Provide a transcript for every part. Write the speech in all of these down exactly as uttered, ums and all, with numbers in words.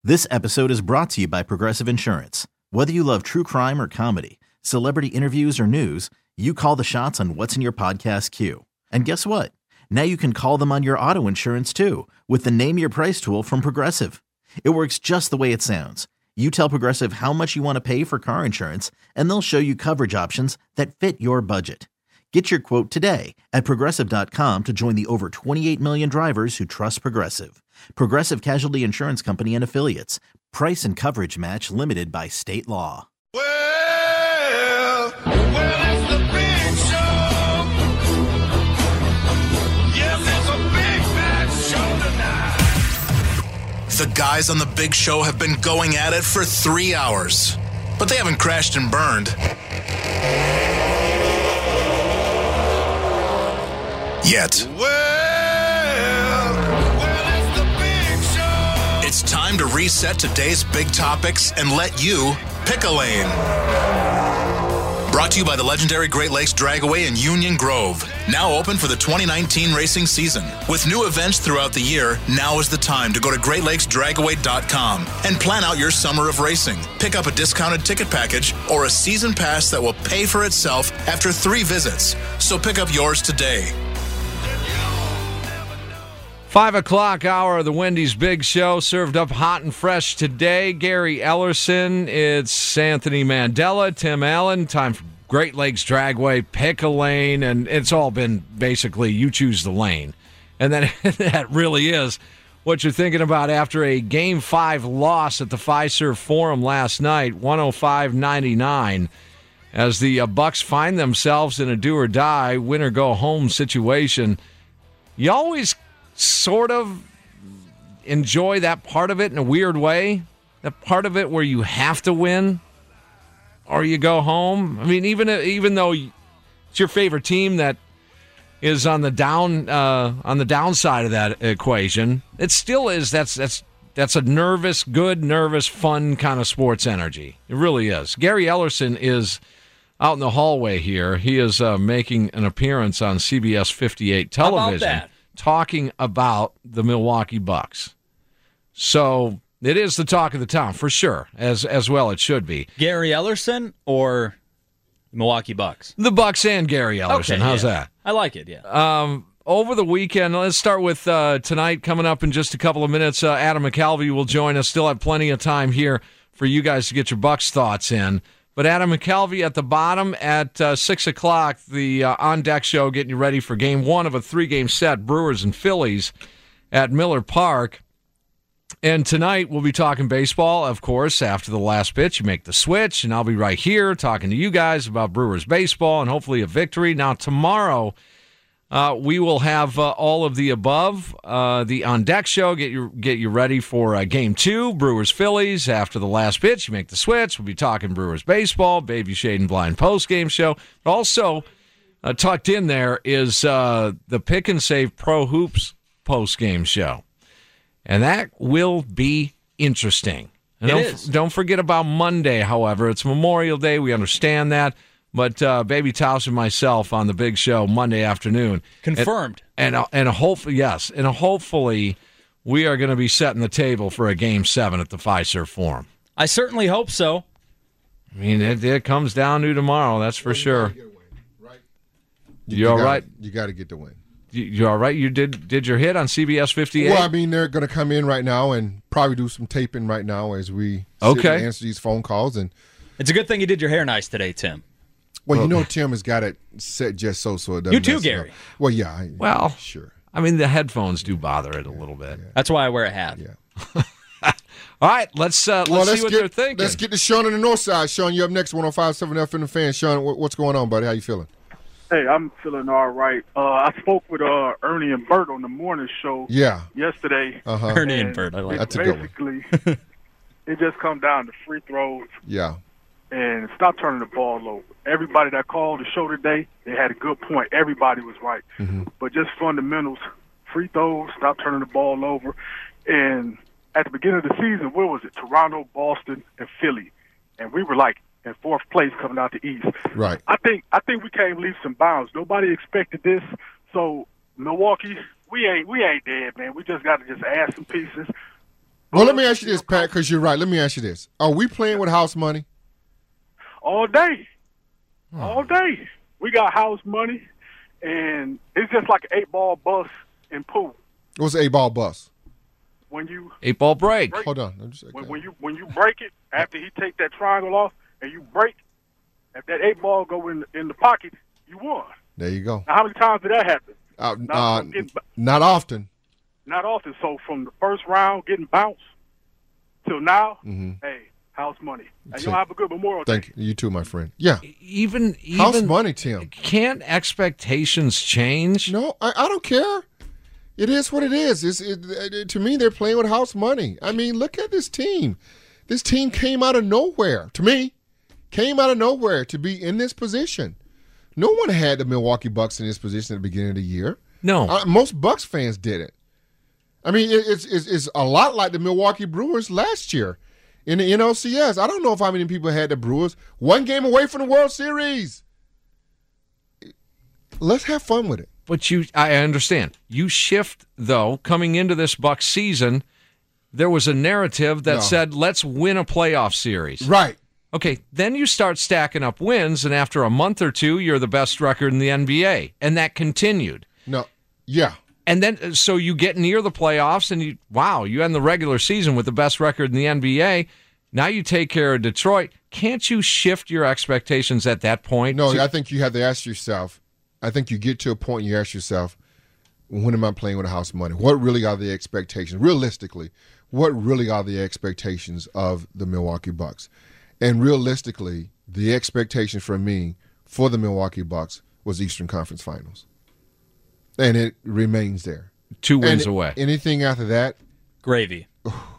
This episode is brought to you by Progressive Insurance. Whether you love true crime or comedy, celebrity interviews or news, you call the shots on what's in your podcast queue. And guess what? Now you can call them on your auto insurance too with the Name Your Price tool from Progressive. It works just the way it sounds. You tell Progressive how much you want to pay for car insurance, and they'll show you coverage options that fit your budget. Get your quote today at Progressive dot com to join the over twenty-eight million drivers who trust Progressive. Progressive Casualty Insurance Company and Affiliates. Price and coverage match limited by state law. Well, well, it's the big show. Yes, it's a big bad show tonight. The guys on the big show have been going at it for three hours, but they haven't crashed and burned yet. Well, well, it's the big show. It's time to reset today's big topics and let you pick a lane. Brought to you by the legendary Great Lakes Dragaway in Union Grove. Now open for the twenty nineteen racing season. With new events throughout the year, now is the time to go to great lakes dragaway dot com and plan out your summer of racing. Pick up a discounted ticket package or a season pass that will pay for itself after three visits. So pick up yours today. Five o'clock hour of the Wendy's Big Show, served up hot and fresh today. Gary Ellerson, it's Anthony Mandela, Tim Allen. Time for Great Lakes Dragway, pick a lane, and it's all been basically you choose the lane. And then that really is what you're thinking about after a Game five loss at the Fiserv Forum last night, one oh five ninety-nine, as the uh, Bucks find themselves in a do-or-die, win-or-go-home situation. You always sort of enjoy that part of it in a weird way, that part of it where you have to win or you go home. I mean, even even though it's your favorite team that is on the down uh, on the downside of that equation, it still is. That's that's that's a nervous, good, nervous, fun kind of sports energy. It really is. Gary Ellerson is out in the hallway here. He is uh, making an appearance on C B S fifty-eight television. How about that? Talking about the Milwaukee Bucks. So it is the talk of the town, for sure, as as well it should be. Gary Ellerson or Milwaukee Bucks? The Bucks and Gary Ellerson. Okay, How's yeah. that? I like it, yeah. Um, over the weekend, let's start with uh, tonight, coming up in just a couple of minutes. Uh, Adam McCalvey will join us. Still have plenty of time here for you guys to get your Bucks thoughts in. But Adam McCalvey at the bottom at uh, six o'clock, the uh, On Deck Show, getting you ready for game one of a three-game set, Brewers and Phillies at Miller Park. And tonight we'll be talking baseball, of course. After the last pitch, you make the switch, and I'll be right here talking to you guys about Brewers baseball and hopefully a victory. Now, tomorrow uh, we will have uh, all of the above. Uh, the On Deck Show, get you get you ready for uh, game two, Brewers Phillies. After the last pitch, you make the switch. We'll be talking Brewers baseball, Baby Shade and Blind post game show. But also uh, tucked in there is uh, the Pick and Save Pro Hoops post game show, and that will be interesting. And it don't, is. Don't forget about Monday. However, it's Memorial Day. We understand that. But uh, Baby Taos and myself on the big show Monday afternoon. Confirmed. And and, and hopefully, yes, and hopefully we are going to be setting the table for a Game seven at the Fiserv Forum. I certainly hope so. I mean, it, it comes down to tomorrow, that's for well, you sure. Win, right? You, you all gotta, right? You got to get the win. You, you all right? You did did your hit on C B S fifty-eight? Well, I mean, they're going to come in right now and probably do some taping right now as we sit Okay. and answer these phone calls. And It's a good thing you did your hair nice today, Tim. Well, you know, Tim has got it set just so so it doesn't. You too, mess it Gary. up. Well, yeah. I, Well, sure. I mean, the headphones do bother it a little bit. That's why I wear a hat. Yeah. All right, let's uh, let's Well, see let's what get, they're thinking. Let's get to Sean on the north side. Sean, you up next, one oh five point seven F M The Fan. Sean, what, what's going on, buddy? How you feeling? Hey, I'm feeling all right. Uh, I spoke with uh, Ernie and Bert on the morning show Yeah. yesterday. Uh-huh. Ernie and Bert, I like That's a good one. Basically, it just comes down to free throws Yeah. and stop turning the ball over. Everybody that called the show today, they had a good point. Everybody was right. Mm-hmm. But just fundamentals, free throws, stop turning the ball over. And at the beginning of the season, where was it? Toronto, Boston, and Philly. And we were like in fourth place coming out the East. Right. I think I think we came leaps and bounds. Nobody expected this. So Milwaukee, we ain't we ain't dead, man. We just got to just add some pieces, Well, let me ask you this, Pat, because you're right. Let me ask you this. Are we playing with house money? All day. All day. We got house money, and it's just like an eight-ball bus in pool. What's an eight-ball bus? When you Eight ball break. break, Hold on. I'm just, when, when you when you break it, after he take that triangle off, and you break, if that eight ball go in in the pocket, you won. There you go. Now, how many times did that happen? Uh, Not, uh, getting, not often. not often. So from the first round getting bounced till now, Mm-hmm. hey, house money. And So- you'll have a good Memorial Day. Thank you. You too, my friend. Yeah. Even, even House money, Tim. Can't expectations change? No, I, I don't care. It is what it is. It's, it, it, to me, they're playing with house money. I mean, look at this team. This team came out of nowhere. To me, came out of nowhere to be in this position. No one had the Milwaukee Bucks in this position at the beginning of the year. No. Uh, most Bucks fans didn't. I mean, it, it's, it's it's a lot like the Milwaukee Brewers last year in the N L C S. I don't know if how many people had the Brewers one game away from the World Series. Let's have fun with it. But you, I understand. You shift, though, coming into this Bucks season, there was a narrative that No. said, let's win a playoff series. Right. Okay, then you start stacking up wins, and after a month or two, you're the best record in the N B A. And that continued. No. Yeah. And then, so you get near the playoffs, and you, wow, you end the regular season with the best record in the N B A. Now you take care of Detroit. Can't you shift your expectations at that point? No, to- I think you have to ask yourself, I think you get to a point and you ask yourself, when am I playing with a house money? What really are the expectations? Realistically, what really are the expectations of the Milwaukee Bucks? And realistically, the expectation for me for the Milwaukee Bucks was Eastern Conference Finals. And it remains there. Two wins And away. Anything after that, Gravy.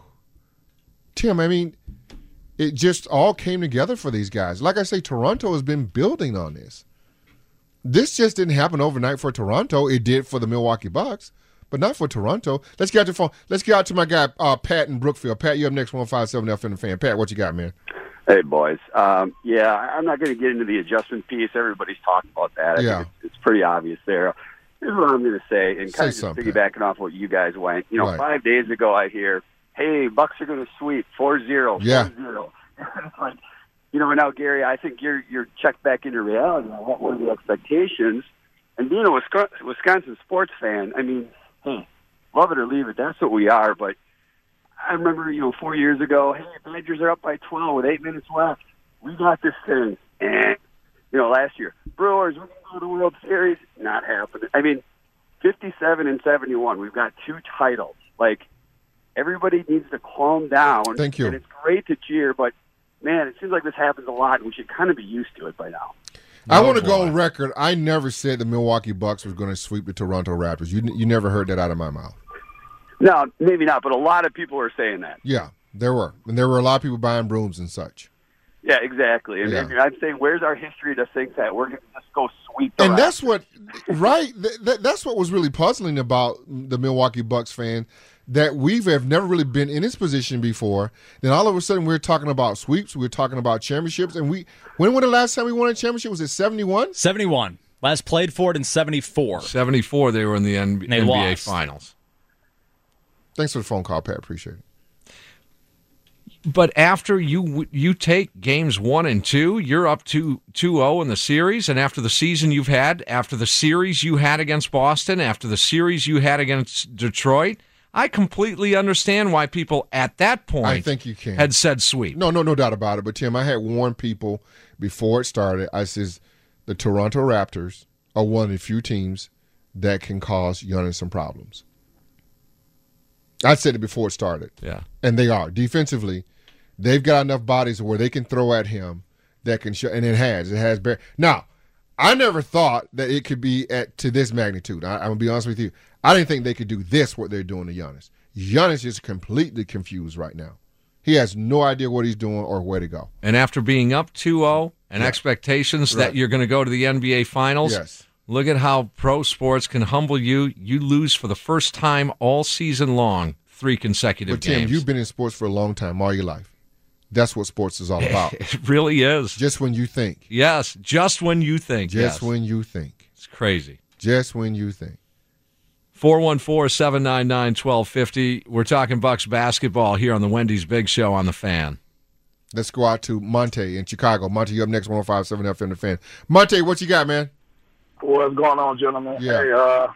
Tim, I mean, it just all came together for these guys. Like I say, Toronto has been building on this. This just didn't happen overnight for Toronto. It did for the Milwaukee Bucks, but not for Toronto. Let's get out to phone. Let's get out to my guy, uh, Pat in Brookfield. Pat, you up next, one five seven F M the Fan. Pat, what you got, man? Hey, boys. Um, yeah, I'm not going to get into the adjustment piece. Everybody's talked about that. I Yeah. think it's, it's pretty obvious there. Here's what I'm going to say, and Say kind of just something, piggybacking off what you guys went. You know, Right. five days ago I hear, hey, Bucks are going to sweep four zero. Yeah. four zero. It's like, you know, now, Gary, I think you're you're checked back into reality on what were the expectations. And being a Wisconsin, Wisconsin sports fan, I mean, hey, love it or leave it, that's what we are. But I remember, you know, four years ago, hey, Badgers are up by twelve with eight minutes left. We got this thing. And, you know, last year, Brewers, we're going to go to the World Series. Not happening. I mean, fifty-seven and seventy-one, we've got two titles. Like, everybody needs to calm down. Thank you. And it's great to cheer, but, man, it seems like this happens a lot, and we should kind of be used to it by now. I Oh, want to go boy. on record. I never said the Milwaukee Bucks was going to sweep the Toronto Raptors. You you never heard that out of my mouth. No, maybe not, but a lot of people are saying that. Yeah, there were. And there were a lot of people buying brooms and such. Yeah, exactly. And, Yeah. and I'm saying, where's our history to think that we're going to just go sweep the And Raptors? that's what, right? Th- th- that's what was really puzzling about the Milwaukee Bucks fan, that we have never really been in this position before. Then all of a sudden we're talking about sweeps, we're talking about championships, and we. When was the last time we won a championship? Was it seventy-one? seventy-one. Last played for it in seventy-four. seventy-four, they were in the N- They N B A lost. Finals. Thanks for the phone call, Pat. Appreciate it. But after you you take games one and two, you're up to two oh in the series. And after the season you've had, after the series you had against Boston, after the series you had against Detroit, I completely understand why people at that point I think you can. had said sweep. No, no, no doubt about it. But Tim, I had warned people before it started. I says the Toronto Raptors are one of the few teams that can cause Giannis some problems. I said it before it started. Yeah. And they are. Defensively, they've got enough bodies where they can throw at him that can show, and it has. It has. Bear. Now, I never thought that it could be at to this magnitude. I, I'm going to be honest with you. I didn't think they could do this, what they're doing to Giannis. Giannis is completely confused right now. He has no idea what he's doing or where to go. And after being up two oh and Yeah. expectations Right. that you're going to go to the N B A Finals, Yes. look at how pro sports can humble you. You lose for the first time all season long, three consecutive But Tim, games. you've been in sports for a long time, all your life. That's what sports is all about. It really is. Just when you think. Yes, just when you think. Just yes. when you think. It's crazy. Just when you think. four one four, seven nine nine, one two five zero. We're talking Bucks basketball here on the Wendy's Big Show on the Fan. Let's go out to Monte in Chicago. Monte, you up next, one oh five point seven F M, the Fan. Monte, what you got, man? What's going on, gentlemen? Yeah. Hey, uh,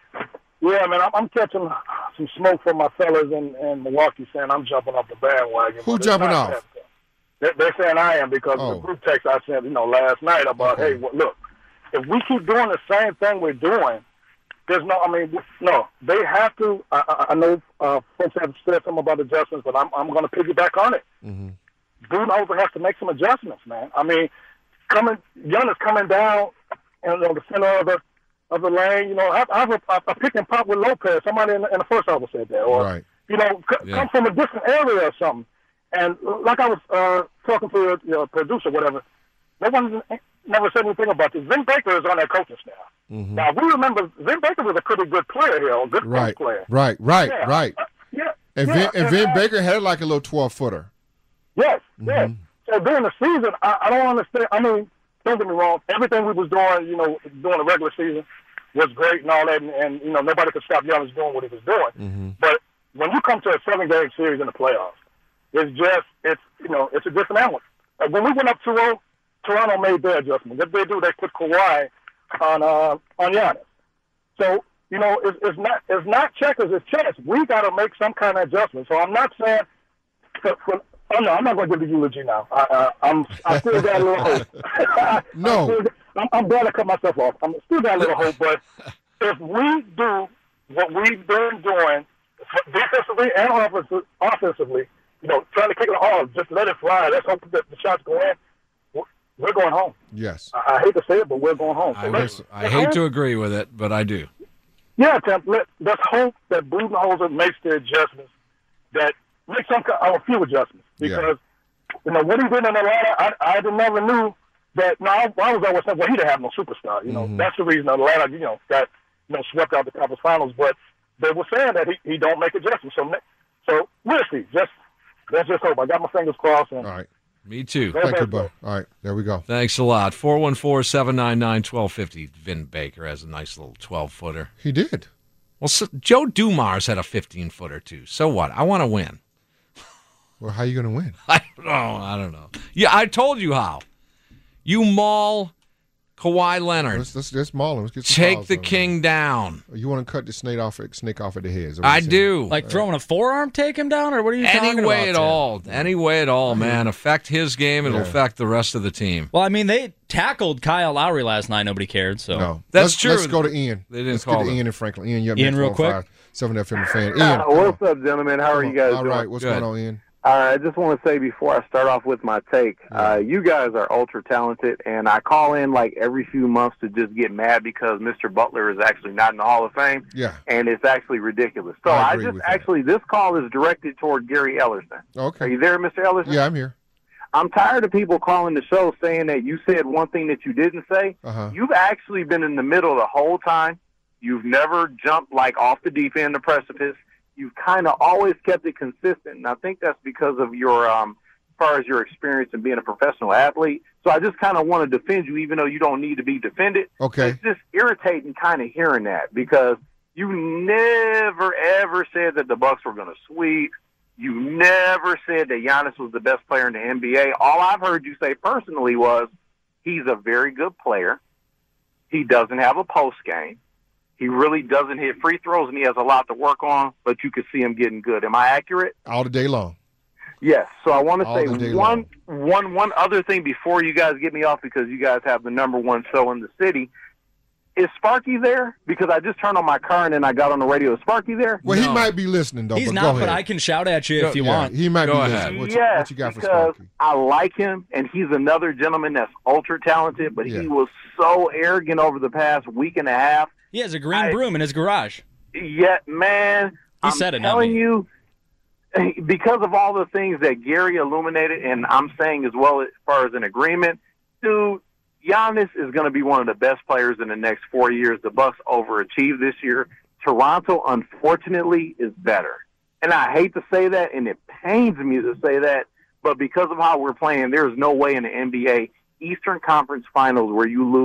yeah, man, I'm, I'm catching some smoke from my fellas in, in Milwaukee saying I'm jumping off the bandwagon. Who jumping off? That. They're, they're saying I am because Oh. of the group text I sent, you know, last night about, Okay. hey, well, look, if we keep doing the same thing we're doing, there's no, I mean, no, they have to. I, I, I know uh, folks have said something about adjustments, but I'm, I'm going to piggyback on it. Mm-hmm. Budenholzer has to make some adjustments, man. I mean, coming, Giannis coming down in you know, the center of the of the lane, you know, I, I have a, a pick and pop with Lopez. Somebody in the, in the first hour said that, or Right. you know, c- Yeah. come from a different area or something. And like I was uh, talking to a you know, producer, whatever, no one never said anything about this. Vin Baker is on that coaching staff. Mm-hmm. Now we remember Vin Baker was a pretty good player here, a good Right, player. right, right, Yeah. right. Uh, yeah. And yeah. Vin, and Vin uh, Baker had like a little twelve-footer. Yes, Mm-hmm. yes. So during the season, I, I don't understand. I mean, don't get me wrong. Everything we was doing, you know, during the regular season was great and all that, and, and you know, nobody could stop Giannis doing what he was doing. Mm-hmm. But when you come to a seven-game series in the playoffs, it's just, it's you know, it's a different animal. Uh, when we went up two oh, Toronto made their adjustment. What they do, they put Kawhi on uh, on Giannis. So you know, it's, it's not it's not checkers, it's chess. We got to make some kind of adjustment. So I'm not saying. For, for, oh no, I'm not going to give the eulogy now. I, uh, I'm I still got a little hope. No. I'm, still, I'm, I'm glad I cut myself off. I'm still got a little hope, but if we do what we've been doing defensively and offensive, offensively, you know, trying to kick it hard, just let it fly. Let's hope that the shots go in. We're going home. Yes. I, I hate to say it, but we're going home. So I, let's- I let's hate hope- to agree with it, but I do. Yeah, Tim, let, let's hope that Budenholzer makes the adjustments, that makes some kind of a few adjustments. Because, you know, what he did in Atlanta, I, I never knew that. Now, I, I was always saying, well, he didn't have no superstar. You know, Mm-hmm. that's the reason Atlanta, you know, got you know swept out the conference finals. But they were saying that he, he don't make adjustments. So, so we'll see. Just let's just hope. I got my fingers crossed. And All right. Me too. Thank you, bud. All right. There we go. Thanks a lot. four one four, seven nine nine, one two five zero. Vin Baker has a nice little twelve-footer. He did. Well, so Joe Dumars had a fifteen-footer, too. So what? I want to win. Well, how you going to win? I don't know. I don't know. Yeah, I told you how. You maul Kawhi Leonard. Let's, let's, let's maul him. Let's get some Take fouls the on him. king down. You want to cut the snake off, snake off at the head? is that what I you're saying? do. Like throwing a forearm, take him down, or what are you talking Any about? way at Tim? all. Any way at all, man. Affect his game. It'll Yeah. affect the rest of the team. Well, I mean, they tackled Kyle Lowry last night. Nobody cared. So No. That's let's, true. Let's go to Ian. They didn't let's call get to them. Ian and Franklin. Ian, you up Ian, next, real one oh five, quick. seven F M the Fan. Ian, Uh, come what's on. up, gentlemen? How are you guys All doing? right. What's Good. going on, Ian? Uh, I just want to say before I start off with my take, uh, you guys are ultra talented, and I call in like every few months to just get mad because Mister Butler is actually not in the Hall of Fame, Yeah. and it's actually ridiculous. So I I, agree just with that. actually, this call is directed toward Gary Ellerson. Are Okay. you there, Mister Ellerson? Yeah, I'm here. I'm tired of people calling the show saying that you said one thing that you didn't say. Uh-huh. You've actually been in the middle the whole time. You've never jumped like off the deep end of the precipice. You've kind of always kept it consistent, and I think that's because of your, um, as far as your experience in being a professional athlete. So I just kind of want to defend you, even though you don't need to be defended. Okay. It's just irritating kind of hearing that because you never ever said that the Bucks were going to sweep. You never said that Giannis was the best player in the N B A. All I've heard you say personally was he's a very good player. He doesn't have a post game. He really doesn't hit free throws, and he has a lot to work on, but you could see him getting good. Am I accurate? All the day long. Yes. So I want to All say the day one, one, one other thing before you guys get me off because you guys have the number one show in the city. Is Sparky there? Because I just turned on my car and then I got on the radio. Is Sparky there? Well, he No. might be listening, though. he's but not, go but ahead. I can shout at you Go- if you yeah, want. he might Go be ahead. listening. What you, yes, what you got for because Sparky? I like him, and he's another gentleman that's ultra talented, but Yeah. he was so arrogant over the past week and a half. He has a green I- broom in his garage. Yet, man, He I'm said it, not telling me. you, because of all the things that Gary illuminated, and I'm saying as well as far as an agreement, dude, Giannis is going to be one of the best players in the next four years. The Bucks overachieved this year. Toronto, unfortunately, is better. And I hate to say that, and it pains me to say that, but because of how we're playing, there's no way in the N B A Eastern Conference Finals where you lose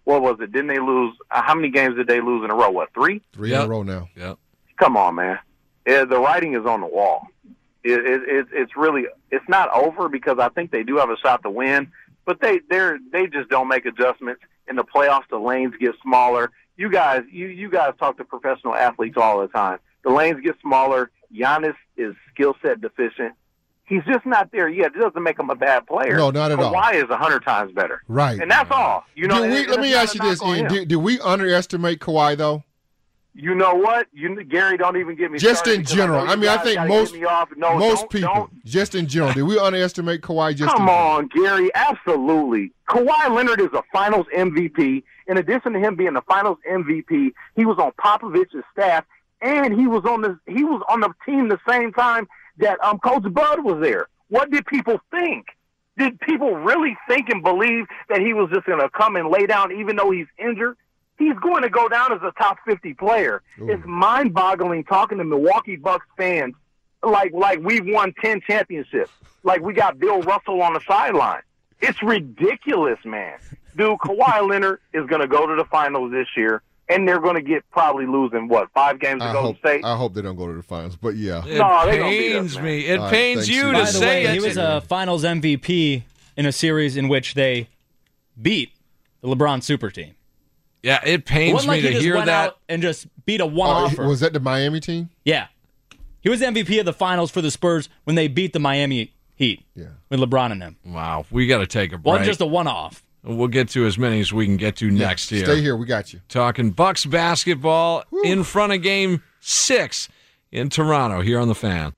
what was it? Didn't they lose? Uh, how many games did they lose in a row? What, three? Three Yep. in a row now. Yep. Come on, man. Yeah, the writing is on the wall. It, it, it, it's really it's not over because I think they do have a shot to win, but they they're they just don't make adjustments. In the playoffs, the lanes get smaller. You guys, you you guys talk to professional athletes all the time. The lanes get smaller. Giannis is skill set deficient. He's just not there yet. It doesn't make him a bad player. No, not at all. Kawhi is a hundred times better. Right. And that's all. You know. Did we, and let it's me not ask a you this, knock on Ian. him. Did, did we underestimate Kawhi, though? You know what? You Gary, don't even get me Just started in because general. know I you mean, I guys think gotta most get me off. No, most don't- people, don't- just in general, did we underestimate Kawhi just Come in general? on, Gary. Absolutely. Kawhi Leonard is a finals M V P. In addition to him being the finals M V P, he was on Popovich's staff, and he was on the he was on the team the same time that um Coach Bud was there. What did people think? Did people really think and believe that he was just going to come and lay down even though he's injured? He's going to go down as a top fifty player. Ooh. It's mind-boggling talking to Milwaukee Bucks fans like like we've won ten championships, like we got Bill Russell on the sideline. It's ridiculous, man. Dude, Kawhi Leonard is going to go to the finals this year, and they're going to get probably losing, what, five games to I Golden hope, State? I hope they don't go to the finals, but yeah. It No, they gonna beat us, pains man. me. It All right, pains thanks, you Steve. to By the say way, it. he was a Finals M V P in a series in which they beat the LeBron super team. Yeah, it It pains wasn't me like to he just hear went that. out and just beat a Oh, one-offer. was that the Miami team? Yeah. He was M V P of the finals for the Spurs when they beat the Miami Heat Yeah. with LeBron and them. Wow, we got to take a break. Wasn't just a one-off. We'll get to as many as we can get to next Yeah, year. Stay here. We got you. Talking Bucks basketball in front of Game Six in Toronto here on the Fan.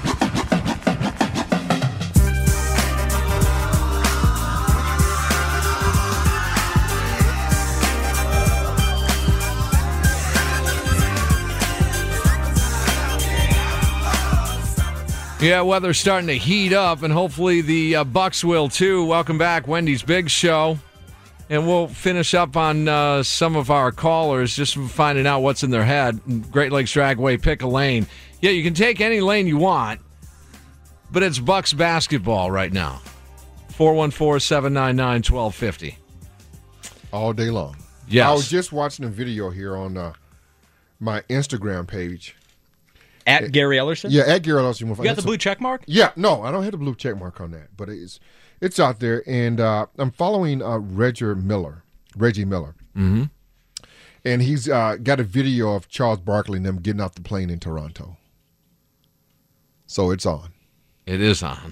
Yeah, weather's starting to heat up, and hopefully the uh, Bucks will too. Welcome back, Wendy's Big Show. And we'll finish up on uh, some of our callers, just finding out what's in their head. Great Lakes Dragway, pick a lane. Yeah, you can take any lane you want, but it's Bucks basketball right now. four one four, seven nine nine, one two five zero. All day long. Yes. I was just watching a video here on uh, my Instagram page. At Gary Ellerson? Yeah, at Gary Ellerson. You got the blue check mark? Yeah, no, I don't have the blue check mark on that, but it's it's out there, and uh, I'm following uh, Reggie Miller, Reggie Miller, Mm-hmm. and he's uh, got a video of Charles Barkley and them getting off the plane in Toronto. So it's on. It is on.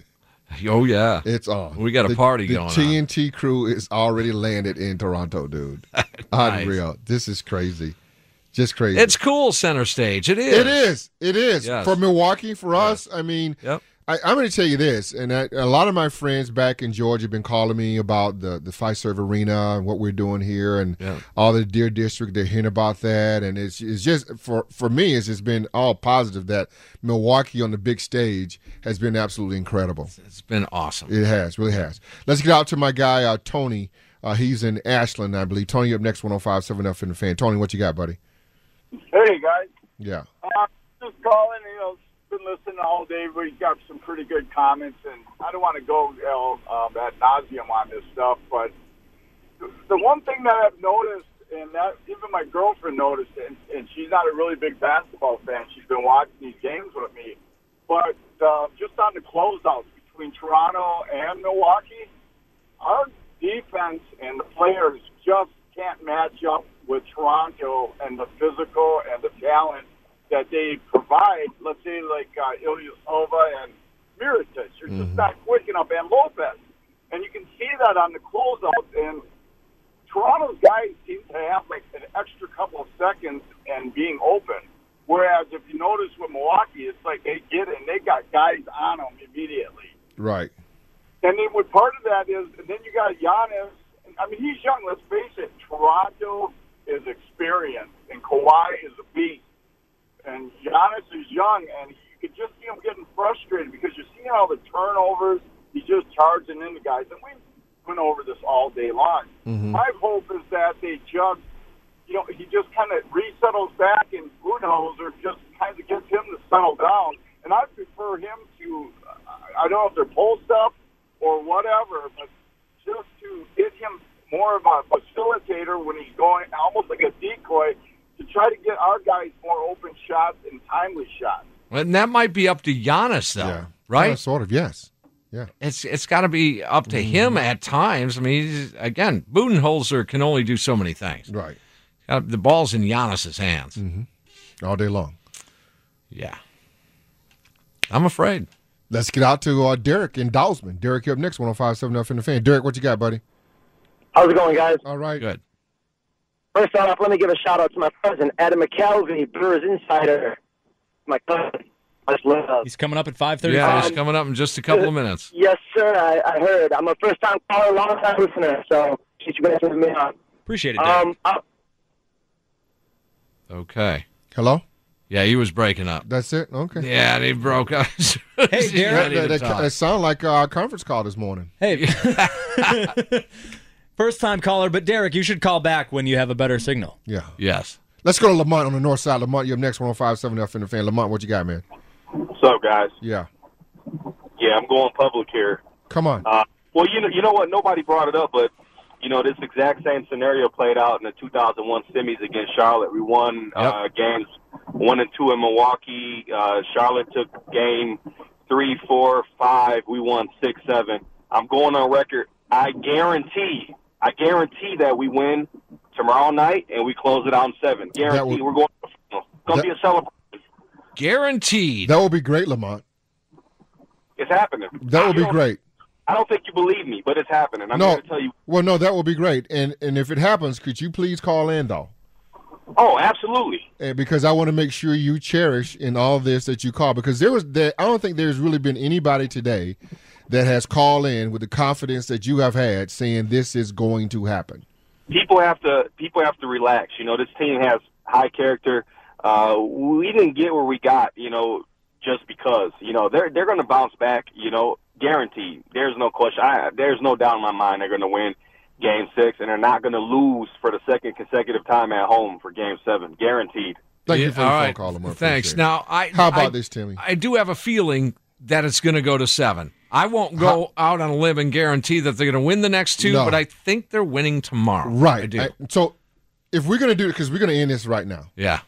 Oh, yeah. It's on. We got a The- party the going on. T N T crew is already landed in Toronto, dude. Nice. Unreal. This is crazy. Just crazy. It's cool center stage. It is. It is. It is. Yes. For Milwaukee, for us, I mean, Yep. I, I'm going to tell you this, and I, a lot of my friends back in Georgia have been calling me about the, the Fiserv Arena and what we're doing here and Yeah. all the Deer District. They're hearing about that, and it's, it's just, for, for me, it's just been all positive that Milwaukee on the big stage has been absolutely incredible. It's been awesome. It has, really has. Let's get out to my guy, uh, Tony. Uh, he's in Ashland, I believe. Tony, up next, one oh five point seven F in the Fan. Tony, what you got, buddy? Hey, guys. Yeah. Uh, just calling, you know, been listening all day. We got some pretty good comments, and I don't want to go, you know, um, ad nauseum on this stuff, but the, the one thing that I've noticed, and that even my girlfriend noticed, and, and she's not a really big basketball fan. She's been watching these games with me, but uh, just on the closeouts between Toronto and Milwaukee, our defense and the players just can't match up with Toronto and the physical and the talent that they provide. Let's say like uh, Ilyasova and Mirotic. You're just not quick enough, and Lopez. And you can see that on the closeout. And Toronto's guys seem to have like an extra couple of seconds and being open. Whereas if you notice with Milwaukee, it's like they get it and they got guys on them immediately. Right. And then what part of that is, and then you got Giannis. I mean, he's young. Let's face it. Toronto is experienced, and Kawhi is a beast. And Giannis is young, and you could just see him getting frustrated because you're seeing all the turnovers. He's just charging into guys. And we went over this all day long. Mm-hmm. My hope is that they just, you know, he just kind of resettles back, and Budenholzer just kind of gets him to settle down. And I prefer him to, I don't know if they're post up or whatever, but just to get him more of a facilitator when he's going, almost like a decoy, to try to get our guys more open shots and timely shots. And that might be up to Giannis, though, Yeah. right? Yeah, sort of, yes. Yeah. It's it's got to be up to Mm-hmm. him at times. I mean, he's, again, Budenholzer can only do so many things. Right. Uh, the ball's in Giannis's hands. Mm-hmm. All day long. Yeah. I'm afraid. Let's get out to uh, Derek in Dawsman. Derek, you up next, one oh five point seven F M the Fan. Derek, what you got, buddy? How's it going, guys? All right. Good. First off, let me give a shout-out to my cousin, Adam McKelvey, Brewers Insider. My cousin. Much love. He's coming up at five thirty. Yeah, he's coming up in just a couple of minutes. Yes, sir. I, I heard. I'm a first-time caller, long-time listener, so she's been having me on. Appreciate it, Derek. Um, I, Okay. Hello? Yeah, he was breaking up. That's it? Okay. Yeah, and he broke up. Hey, Derek. That, that, that, that sounded like our conference call this morning. Hey. First time caller, but Derek, you should call back when you have a better signal. Yeah. Yes. Let's go to Lamont on the north side. Lamont, you up next, one oh five point seven F M the Fan. Lamont, what you got, man? What's up, guys? Yeah. Yeah, I'm going public here. Come on. Uh, well, you know, you know what? Nobody brought it up, but you know, this exact same scenario played out in the two thousand one semis against Charlotte. We won Yep. uh, games one and two in Milwaukee. Uh, Charlotte took game three, four, five. We won six, seven. I'm going on record. I guarantee, I guarantee that we win tomorrow night and we close it out in seven. Guarantee. will- We're going. It's going to be a celebration. Guaranteed. That would be great, Lamont. It's happening. That would You be don't- great. I don't think you believe me, but it's happening. I'm No. here to tell you. Well, no, that would be great. And and if it happens, could you please call in, though? Oh, absolutely. And because I want to make sure you cherish in all this that you call. Because there was, there, I don't think there's really been anybody today that has called in with the confidence that you have had saying this is going to happen. People have to people have to relax. You know, this team has high character. Uh, we didn't get where we got, you know, just because. You know, they're they're going to bounce back. You know, guaranteed. There's no question. I, there's no doubt in my mind they're going to win Game Six, and they're not going to lose for the second consecutive time at home for Game Seven. Guaranteed. Thank Yeah, you for all your right. phone call, Lamont. Thanks. Appreciate it. Now, I How about I- this, Timmy? I do have a feeling that it's going to go to seven. I won't go out on a limb and guarantee that they're going to win the next two, No. but I think they're winning tomorrow. Right. I do. I- so if we're going to do it, because we're going to end this right now, yeah,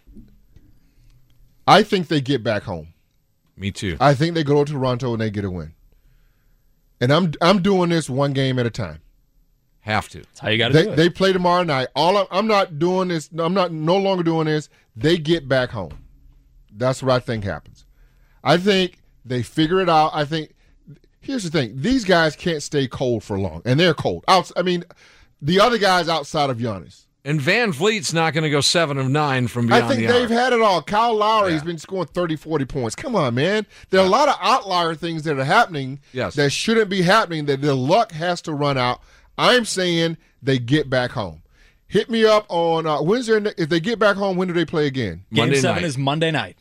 I think they get back home. me too. I think they go to Toronto and they get a win. And I'm I'm doing this one game at a time. Have to. That's how you got to They do it. they play tomorrow night. All I, I'm not doing this. I'm not no longer doing this. They get back home. That's what I think happens. I think they figure it out. I think here's the thing: these guys can't stay cold for long, and they're cold. Out, I mean, the other guys outside of Giannis. And Van Vliet's not going to go seven of nine from beyond I think the they've arc. had it all. Kyle Lowry has Yeah. been scoring thirty, forty points. Come on, man. There are a lot of outlier things that are happening Yes. that shouldn't be happening, that their luck has to run out. I'm saying they get back home. Hit me up on uh, when's their ne- if they get back home, when do they play again? Game Monday seven night. is Monday night.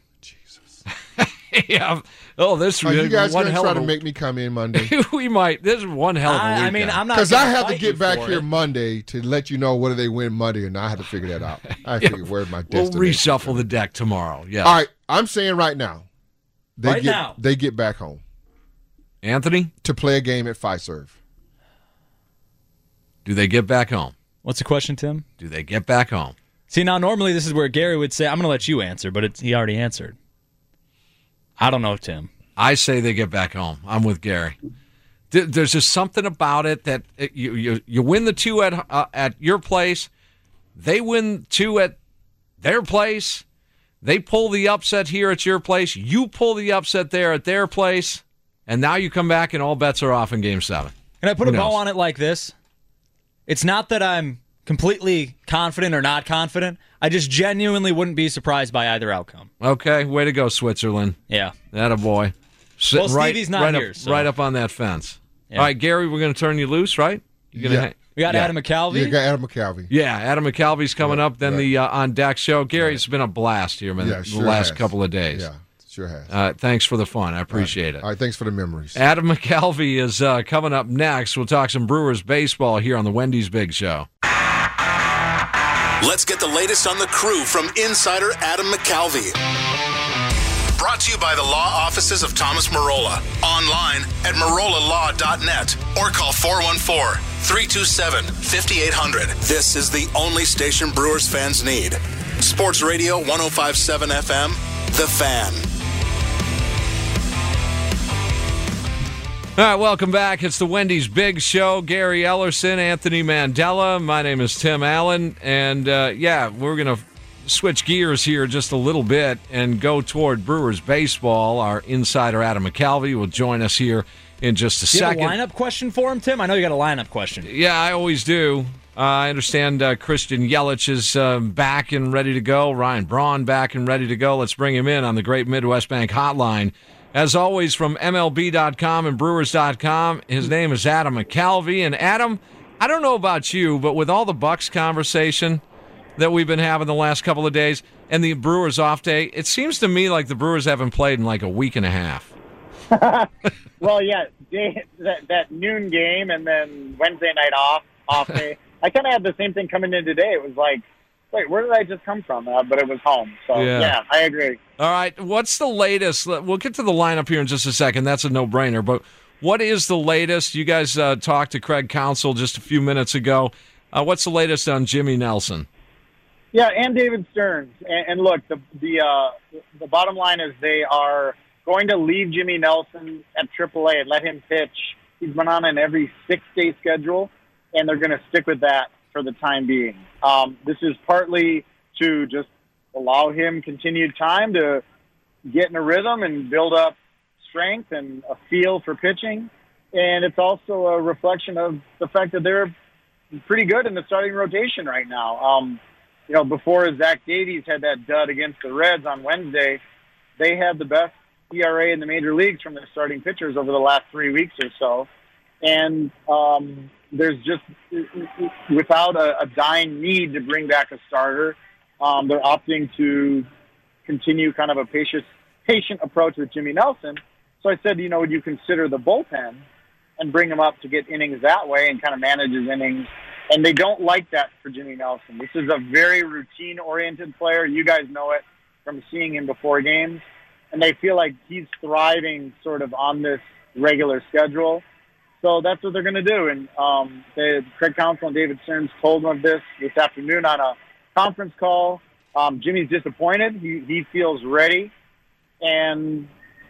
yeah. Oh, this Are you guys one going to hell try of to a- make me come in Monday? we might. This is one hell of a I, I weekend. mean, I'm not Because I gonna have to fight get you back for here it. Monday to let you know whether they win Monday or not. I have to figure that out. I figure where's my We'll destination. reshuffle the deck tomorrow. Yeah. All right, I'm saying right now, they Right get now. they get back home Anthony, to play a game at Fiserv. do they get back home? What's the question, Tim? Do they get back home? See, now normally this is where Gary would say, I'm going to let you answer, but it's, he already answered. I don't know, Tim. I say they get back home. I'm with Gary. Th- There's just something about it that it, you, you you win the two at uh, at your place, they win two at their place, they pull the upset here at your place, you pull the upset there at their place, and now you come back and all bets are off in Game Seven. Can I put Who a bow knows? on it like this? It's not that I'm completely confident or not confident. I just genuinely wouldn't be surprised by either outcome. Okay, way to go, Switzerland. Yeah. That a boy. Sitting Well, right, Stevie's not right here, Up, so- Right up on that fence. Yeah. All right, Gary, we're going to turn you loose, right? You gonna Yeah. hang- We got Yeah. Adam McCalvey. You got Adam McCalvey. Yeah, Adam McCalvey's coming up. Then right. the uh, on deck show. Gary, it's been a blast here, man. Yeah, the sure last has. couple of days. Yeah, sure has. Uh, thanks for the fun. I appreciate it. All right, thanks for the memories. Adam McCalvey is uh, coming up next. We'll talk some Brewers baseball here on the Wendy's Big Show. Let's get the latest on the crew from insider Adam McCalvey. Brought to you by the law offices of Thomas Marola. Online at marola law dot net or call four one four, three two seven, five eight zero zero. This is the only station Brewers fans need. Sports Radio one oh five point seven F M, The Fan. All right, welcome back. It's the Wendy's Big Show. Gary Ellerson, Anthony Mandela. My name is Tim Allen. And, uh, yeah, we're going to switch gears here just a little bit and go toward Brewers baseball. Our insider, Adam McCalvey, will join us here in just a do you second. Have a lineup question for him, Tim? I know you got a lineup question. Yeah, I always do. Uh, I understand uh, Christian Yelich is uh, back and ready to go. Ryan Braun back and ready to go. Let's bring him in on the Great Midwest Bank Hotline. As always, from M L B dot com and Brewers dot com, his name is Adam McCalvey. And Adam, I don't know about you, but with all the Bucks conversation that we've been having the last couple of days and the Brewers off day, it seems to me like the Brewers haven't played in like a week and a half. Well, yeah, day, that, that noon game and then Wednesday night off, off day. I kind of had the same thing coming in today. It was like, wait, where did I just come from? Uh, but it was home. So, yeah. yeah, I agree. All right, what's the latest? We'll get to the lineup here in just a second. That's a no-brainer. But what is the latest? You guys uh, talked to Craig Counsell just a few minutes ago. Uh, what's the latest on Jimmy Nelson? Yeah, and David Stearns. And, and look, the the uh, the bottom line is they are going to leave Jimmy Nelson at triple A and let him pitch. He's been on an every six-day schedule, and they're going to stick with that for the time being. Um, this is partly to just allow him continued time to get in a rhythm and build up strength and a feel for pitching. And it's also a reflection of the fact that they're pretty good in the starting rotation right now. Um, you know, before Zach Davies had that dud against the Reds on Wednesday, they had the best E R A in the major leagues from their starting pitchers over the last three weeks or so. And um, there's just, without a, a dying need to bring back a starter, um, they're opting to continue kind of a patient, patient approach with Jimmy Nelson. So I said, you know, would you consider the bullpen and bring him up to get innings that way and kind of manage his innings? And they don't like that for Jimmy Nelson. This is a very routine-oriented player. You guys know it from seeing him before games. And they feel like he's thriving sort of on this regular schedule. So that's what they're going to do. And um, they, Craig Counsell and David Stearns told them of this this afternoon on a conference call. Um, Jimmy's disappointed. He, he feels ready. And,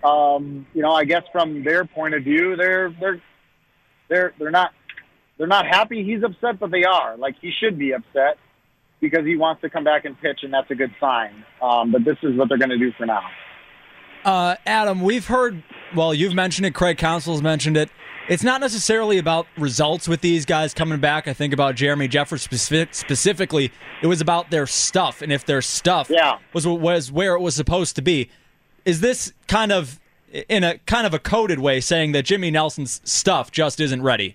um, you know, I guess from their point of view, they're they're they're they're not they're not happy he's upset, but they are. Like, he should be upset because he wants to come back and pitch, and that's a good sign. Um, but this is what they're going to do for now. Uh, Adam, we've heard, well, you've mentioned it, Craig Counsell's mentioned it. It's not necessarily about results with these guys coming back. I think about Jeremy Jeffress specific, specifically. It was about their stuff, and if their stuff yeah. was was where it was supposed to be. Is this kind of, in a kind of a coded way, saying that Jimmy Nelson's stuff just isn't ready?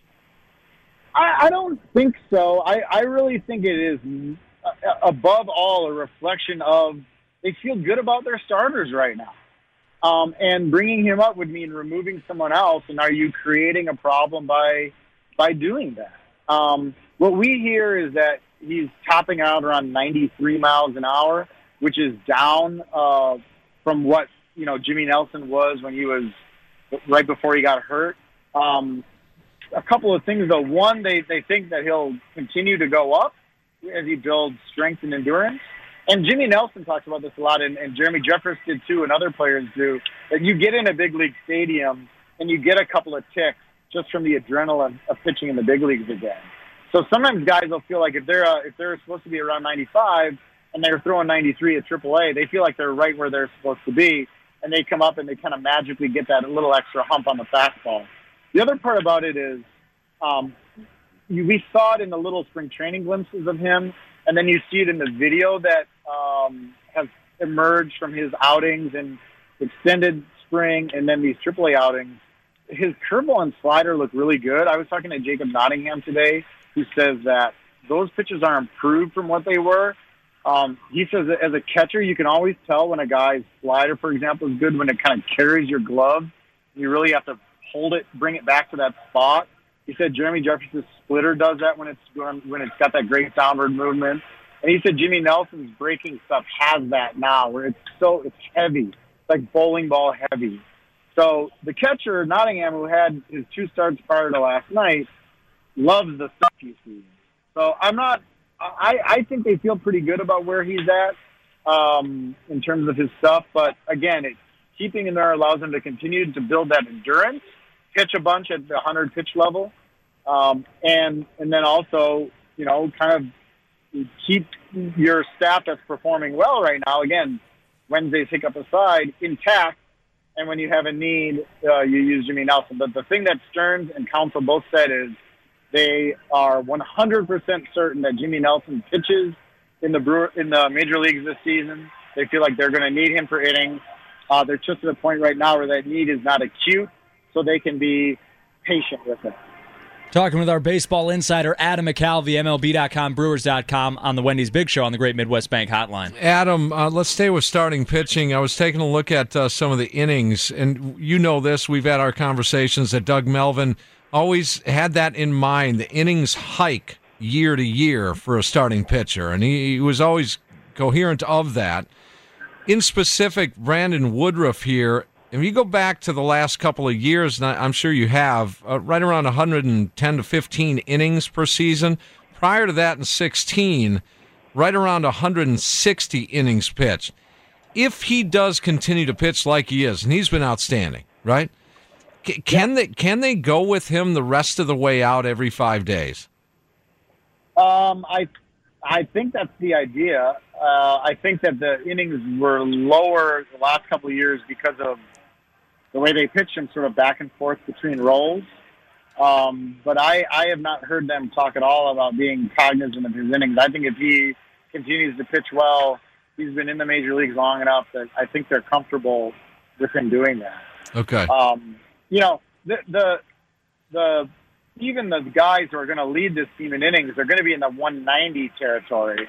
I, I don't think so. I, I really think it is, uh, above all, a reflection of they feel good about their starters right now. Um, and bringing him up would mean removing someone else, and are you creating a problem by by doing that? Um, what we hear is that he's topping out around ninety-three miles an hour, which is down uh, from what you know Jimmy Nelson was when he was right before he got hurt. Um, a couple of things, though. One, they, they think that he'll continue to go up as he builds strength and endurance. And Jimmy Nelson talks about this a lot, and, and Jeremy Jeffress did too, and other players do, that you get in a big league stadium and you get a couple of ticks just from the adrenaline of pitching in the big leagues again. So sometimes guys will feel like if they're uh, if they're supposed to be around ninety-five and they're throwing ninety-three at triple A, they feel like they're right where they're supposed to be, and they come up and they kind of magically get that little extra hump on the fastball. The other part about it is um, you, we saw it in the little spring training glimpses of him, and then you see it in the video that um, has emerged from his outings and extended spring and then these triple A outings. His curveball and slider look really good. I was talking to Jacob Nottingham today, who says that those pitches are improved from what they were. Um, he says that as a catcher, you can always tell when a guy's slider, for example, is good when it kind of carries your glove. You really have to hold it, bring it back to that spot. He said Jeremy Jeffress' splitter does that when it's when it's got that great downward movement. And he said Jimmy Nelson's breaking stuff has that now, where it's so it's heavy, it's like bowling ball heavy. So the catcher, Nottingham, who had his two starts prior to last night, loves the stuff he sees. So I'm not. I, I think they feel pretty good about where he's at um, in terms of his stuff. But again, it, keeping him there allows him to continue to build that endurance, pitch a bunch at the hundred pitch level, um, and and then also you know kind of keep your staff that's performing well right now. Again, Wednesday's hiccup aside, intact. And when you have a need, uh, you use Jimmy Nelson. But the thing that Stearns and Counsell both said is they are one hundred percent certain that Jimmy Nelson pitches in the Brewer, in the major leagues this season. They feel like they're going to need him for innings. Uh, they're just at a point right now where that need is not acute, so they can be patient with it. Talking with our baseball insider, Adam McCalvy, M L B dot com, Brewers dot com, on the Wendy's Big Show on the Great Midwest Bank Hotline. Adam, uh, let's stay with starting pitching. I was taking a look at uh, some of the innings, and you know this. We've had our conversations that Doug Melvin always had that in mind, the innings hike year to year for a starting pitcher, and he, he was always coherent of that. In specific, Brandon Woodruff here, if you go back to the last couple of years, and I'm sure you have, uh, right around one hundred ten to fifteen innings per season. Prior to that in sixteen, right around one hundred sixty innings pitched. If he does continue to pitch like he is, and he's been outstanding, right? C- can yeah. they can they go with him the rest of the way out every five days? Um, I I think that's the idea. Uh, I think that the innings were lower the last couple of years because of the way they pitch him sort of back and forth between roles. Um, but I, I have not heard them talk at all about being cognizant of his innings. I think if he continues to pitch well, he's been in the major leagues long enough that I think they're comfortable with him doing that. Okay. Um, you know, the, the, the, even the guys who are going to lead this team in innings, they're going to be in the one ninety territory.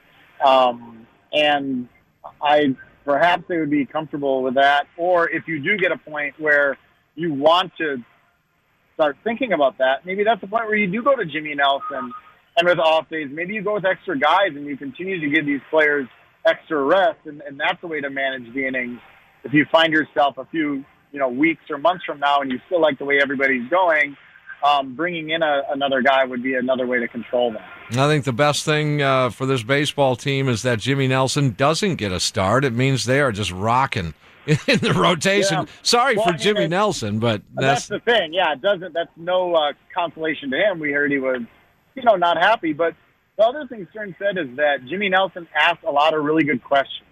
Um, and I, perhaps they would be comfortable with that. Or if you do get a point where you want to start thinking about that, maybe that's the point where you do go to Jimmy Nelson. And with off days, maybe you go with extra guys and you continue to give these players extra rest. And, and that's the way to manage the innings. If you find yourself a few, you know, weeks or months from now and you still like the way everybody's going, Um, bringing in a, another guy would be another way to control that. I think the best thing uh, for this baseball team is that Jimmy Nelson doesn't get a start. It means they are just rocking in the rotation. Yeah. Sorry well, for I mean, Jimmy it, Nelson, but that's, that's the thing. Yeah, it doesn't. That's no uh, consolation to him. We heard he was, you know, not happy. But the other thing Stern said is that Jimmy Nelson asked a lot of really good questions.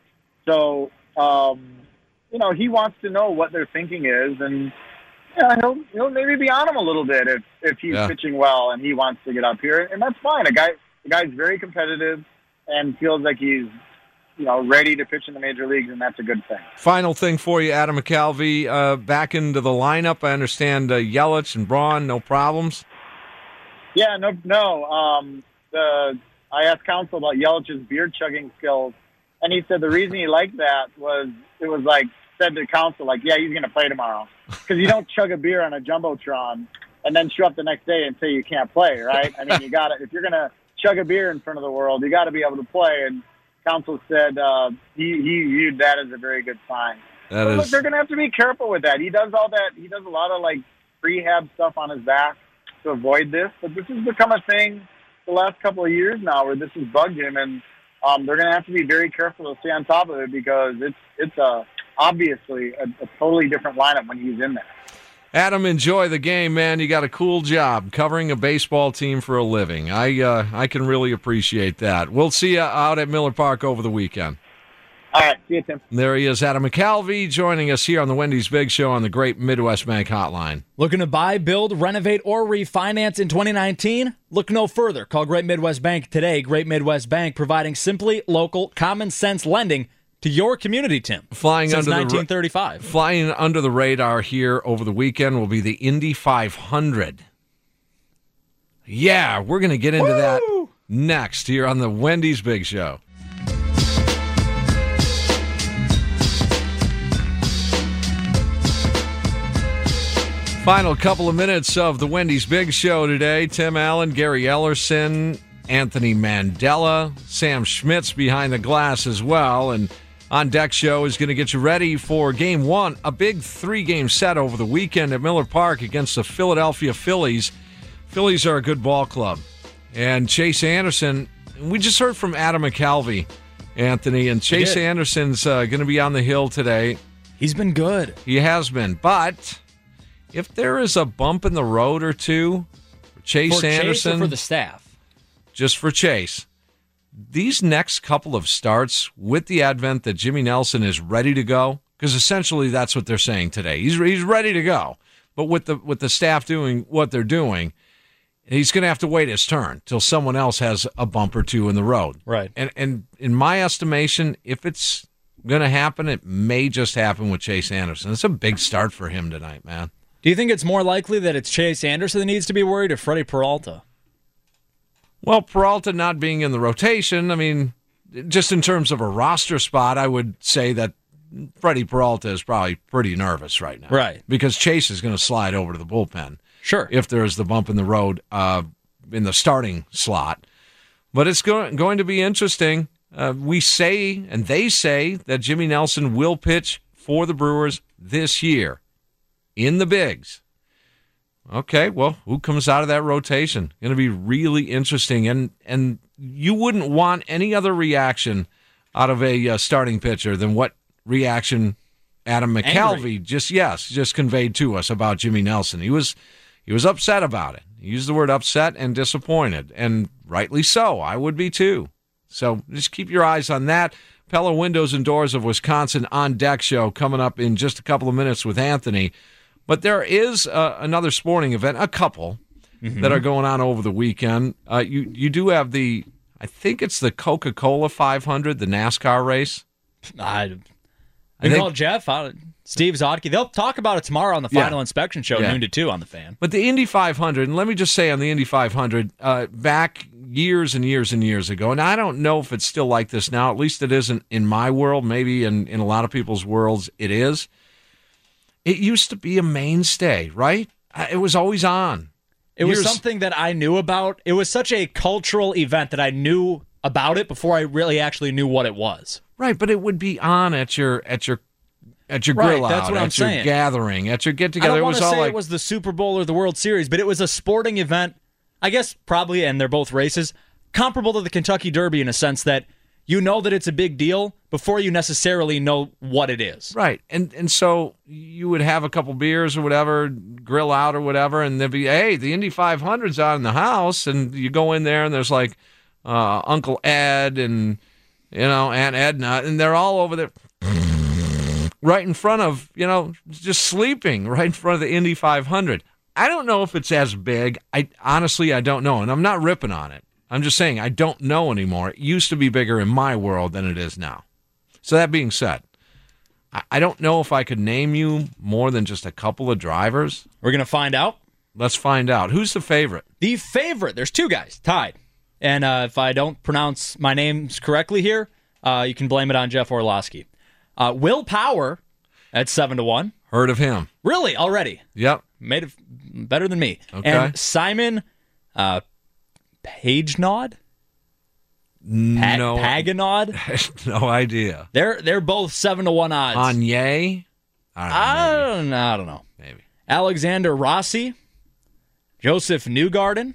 So, um, you know, he wants to know what their thinking is, and yeah, he'll, he'll maybe be on him a little bit if, if he's yeah. pitching well and he wants to get up here, and that's fine. A guy, the guy's very competitive and feels like he's, you know, ready to pitch in the major leagues, and that's a good thing. Final thing for you, Adam McCalvy, uh, back into the lineup. I understand uh, Yelich and Braun, no problems. Yeah, no, no. Um, the I asked Counsell about Yelich's beer chugging skills, and he said the reason he liked that was it was like said to Counsell, like, yeah, he's going to play tomorrow. Because you don't chug a beer on a Jumbotron and then show up the next day and say you can't play, right? I mean, you got to, if you're going to chug a beer in front of the world, you got to be able to play. And Counsell said uh, he, he viewed that as a very good sign. That but is... look, they're going to have to be careful with that. He does all that. He does a lot of, like, prehab stuff on his back to avoid this. But this has become a thing the last couple of years now where this has bugged him. And um, they're going to have to be very careful to stay on top of it because it's it's a obviously a, a totally different lineup when he's in there. Adam, enjoy the game, man. You got a cool job covering a baseball team for a living. I uh, I can really appreciate that. We'll see you out at Miller Park over the weekend. All right, see you, Tim. There he is, Adam McCalvy, joining us here on the Wendy's Big Show on the Great Midwest Bank Hotline. Looking to buy, build, renovate, or refinance in twenty nineteen? Look no further. Call Great Midwest Bank today. Great Midwest Bank, providing simply local, common sense lending to your community, Tim. Flying Since under nineteen thirty-five. The, flying under the radar here over the weekend will be the Indy five hundred. Yeah, we're going to get into Woo! that next here on the Wendy's Big Show. Final couple of minutes of the Wendy's Big Show today. Tim Allen, Gary Ellerson, Anthony Mandela, Sam Schmitz behind the glass as well. And On Deck Show is going to get you ready for game one, a big three-game set over the weekend at Miller Park against the Philadelphia Phillies. Phillies are a good ball club. And Chase Anderson, we just heard from Adam McCalvy, Anthony, and Chase Anderson's uh, going to be on the hill today. He's been good. He has been. But if there is a bump in the road or two, for Chase for Anderson. Chase or for the staff? Just for Chase. These next couple of starts, with the advent that Jimmy Nelson is ready to go, because essentially that's what they're saying today. He's he's ready to go. But with the with the staff doing what they're doing, he's going to have to wait his turn till someone else has a bump or two in the road. Right. And and in my estimation, if it's going to happen, it may just happen with Chase Anderson. It's a big start for him tonight, man. Do you think it's more likely that it's Chase Anderson that needs to be worried or Freddie Peralta? Well, Peralta not being in the rotation, I mean, just in terms of a roster spot, I would say that Freddie Peralta is probably pretty nervous right now. Right. Because Chase is going to slide over to the bullpen. Sure. If there's the bump in the road uh, in the starting slot. But it's go- going to be interesting. Uh, we say, and they say, that Jimmy Nelson will pitch for the Brewers this year in the bigs. Okay, well, who comes out of that rotation? Going to be really interesting. And and you wouldn't want any other reaction out of a uh, starting pitcher than what reaction Adam McCalvy Angry. just, yes, just conveyed to us about Jimmy Nelson. He was he was upset about it. He used the word upset and disappointed, and rightly so. I would be too. So just keep your eyes on that. Pella Windows and Doors of Wisconsin on deck show coming up in just a couple of minutes with Anthony. But there is uh, another sporting event, a couple, mm-hmm. that are going on over the weekend. Uh, you you do have the, I think it's the Coca-Cola five hundred, the NASCAR race. I, I I think, call Jeff, uh, Steve Zotke. They'll talk about it tomorrow on the Final Yeah. Inspection Show, Yeah. noon to two on the Fan. But the Indy five hundred, and let me just say on the Indy five hundred, uh, back years and years and years ago, and I don't know if it's still like this now, at least it isn't in my world, maybe in, in a lot of people's worlds it is. It used to be a mainstay, right? It was always on. It was Years- something that I knew about. It was such a cultural event that I knew about it before I really actually knew what it was. Right, but it would be on at your at your at your Right, grill that's out, what I'm at your saying. gathering, at your get I together. don't It want was to all say like it was the Super Bowl or the World Series, but it was a sporting event, I guess probably, and they're both races, comparable to the Kentucky Derby in a sense that you know that it's a big deal before you necessarily know what it is. right, and and so you would have a couple beers or whatever, grill out or whatever, and there'd be hey, the Indy five hundred's out in the house, and you go in there and there's like uh, Uncle Ed and you know Aunt Edna, and they're all over there. Right in front of, you know, just sleeping right in front of the Indy five hundred. I don't know if it's as big. I honestly, I don't know, and I'm not ripping on it. I'm just saying I don't know anymore. It used to be bigger in my world than it is now. So that being said, I, I don't know if I could name you more than just a couple of drivers. We're going to find out. Let's find out. Who's the favorite? The favorite, there's two guys tied. And uh, if I don't pronounce my names correctly here, uh, you can blame it on Jeff Orlowski. Uh, Will Power at seven to one. Heard of him. Really? Already? Yep. Made it better than me. Okay. And Simon uh, Pagenaude? Pa- No. Pagenaude? No idea. They're they're both seven to one odds. On yay? I don't know. I maybe. don't, I don't know. Maybe. Alexander Rossi, Joseph Newgarden.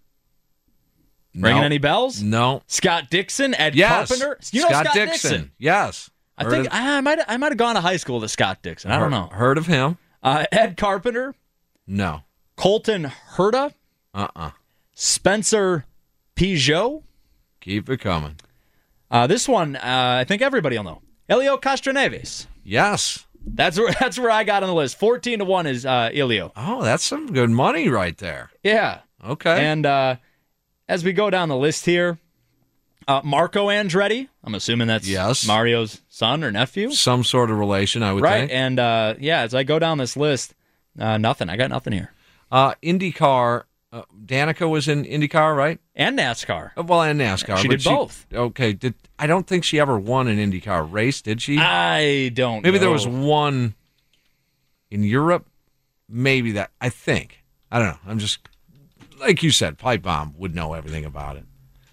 Ringing No. any bells? No. Scott Dixon, Ed Yes. Carpenter. You know Scott, Scott Dixon. Dixon. Yes. I Heard think of- I might I might have gone to high school with Scott Dixon. I don't know. Heard of him? Uh, Ed Carpenter, No. Colton Herta, Uh-uh. Spencer Peugeot. Keep it coming. Uh, this one, uh, I think everybody will know. Elio Castroneves. Yes. That's where that's where I got on the list. Fourteen to one is uh, Elio. Oh, that's some good money right there. Yeah. Okay. And uh, as we go down the list here, uh, Marco Andretti. I'm assuming that's Yes. Mario's son or nephew. Some sort of relation, I would Right. think. And uh, yeah, as I go down this list, uh, nothing. I got nothing here. Uh, IndyCar. Uh, Danica was in IndyCar, right? And NASCAR. Uh, Well, and NASCAR. She but did both. Okay. Did I don't think she ever won an IndyCar race, did she? I don't Maybe know. there was one in Europe. Maybe that. I think. I don't know. I'm just, like you said, Pipe Bomb would know everything about it.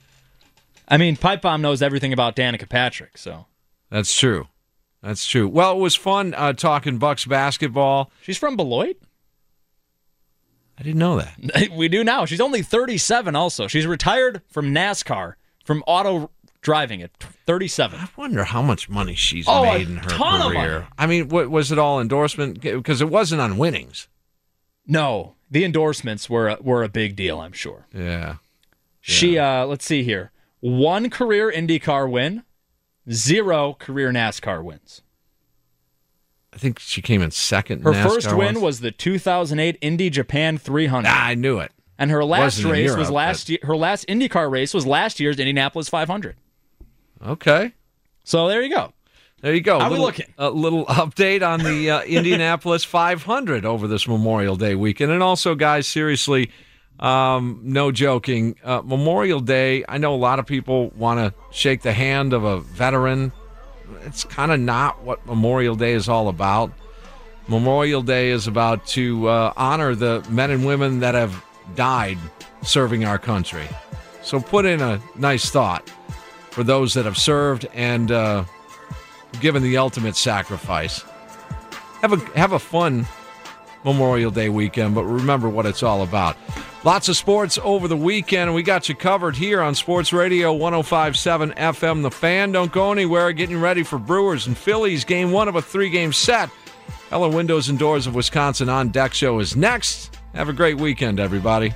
I mean, Pipe Bomb knows everything about Danica Patrick, so. That's true. That's true. Well, it was fun uh, talking Bucks basketball. She's from Beloit? didn't know that. We do now. She's only thirty-seven also. She's retired from NASCAR, from auto driving at thirty-seven. I wonder how much money she's oh, made in her ton career. Of money. I mean, what, was it all endorsement? Because it wasn't on winnings. No, the endorsements were a, were a big deal, I'm sure. Yeah. She, uh, let's see here. One career IndyCar win, zero career NASCAR wins. I think she came in second. Her NASCAR first win once. was the two thousand eight Indy Japan three hundred. Ah, I knew it. And her last Wasn't in race Europe, was last but- year. Her last IndyCar race was last year's Indianapolis five hundred. Okay. So there you go. There you go. How little, we looking? A little update on the uh, Indianapolis five hundred over this Memorial Day weekend. And also, guys, seriously, um, no joking, uh, Memorial Day, I know a lot of people want to shake the hand of a veteran. It's kind of not what Memorial Day is all about. Memorial Day is about to uh, honor the men and women that have died serving our country. So put in a nice thought for those that have served and uh, given the ultimate sacrifice. Have a have a fun Memorial Day weekend, but remember what it's all about. Lots of sports over the weekend, and we got you covered here on Sports Radio one oh five point seven F M The Fan. Don't go anywhere. Getting ready for Brewers and Phillies, game one of a three-game set. Eller Windows and Doors of Wisconsin On Deck show is next. Have a great weekend, everybody.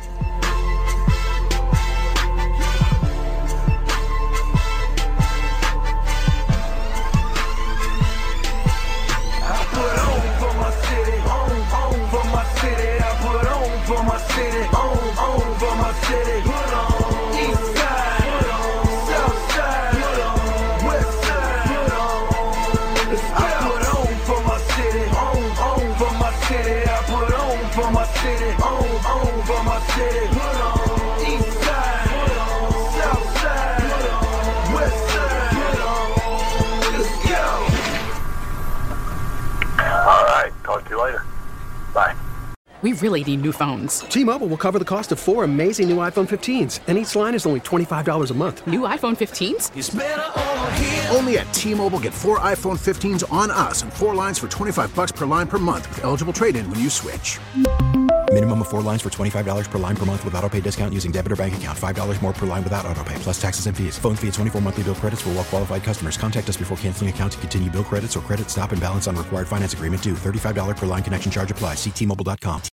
We really need new phones. T-Mobile will cover the cost of four amazing new iPhone fifteens, and each line is only twenty-five dollars a month. New iPhone fifteens? It's better over here. Only at T-Mobile, get four iPhone fifteens on us and four lines for twenty-five bucks per line per month with eligible trade-in when you switch. Minimum of four lines for twenty-five dollars per line per month with autopay discount using debit or bank account. five dollars more per line without autopay, plus taxes and fees. Phone fee at twenty-four monthly bill credits for well-qualified customers. Contact us before canceling account to continue bill credits or credit stop and balance on required finance agreement due. thirty-five dollars per line connection charge applies. See T Mobile dot com.